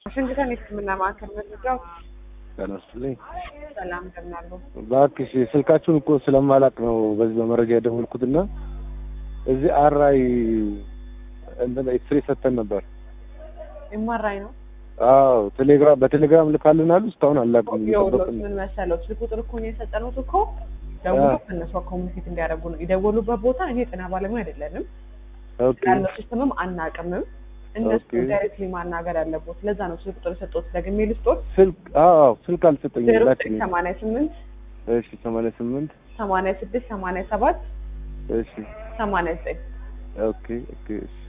ዋሽንግተን የሕክምና ማዕከል መረጃው ተነስተልኝ ሰላም እንደምናሉ። ባክሽ ስልካችሁን እኮ ስለማላቅ ነው በዚህ በመረጃ የደወልኩትና እዚህ አራይ እንደ ኤክስሬ ሰተን ነበር። ኤምአርአይ ነው? አዎ በቴሌግራም ልካልናል። እስካሁን አላውቅም። ምን መሰለው ስልክ ቁጥር እኮ ነው የሰጠነው እኮ ደውሎ ከነሱ ኮሚኒኬት እንዲያደርጉ ነው የደወሉበት ቦታ። እኔ ጤና ባለሙያ አይደለንም። ኦኬ ያለው ሲስተምም አናውቅምም። እነሱ ዳይሬክትሊ ማናገር ያለበት ለዛ ነው ስልክ ቁጥር ሰጥቶት ደግሜ ልስጦት። ስልክ አልሰጠኝም። 88 እሺ 88 86 87 እሺ 89 ኦኬ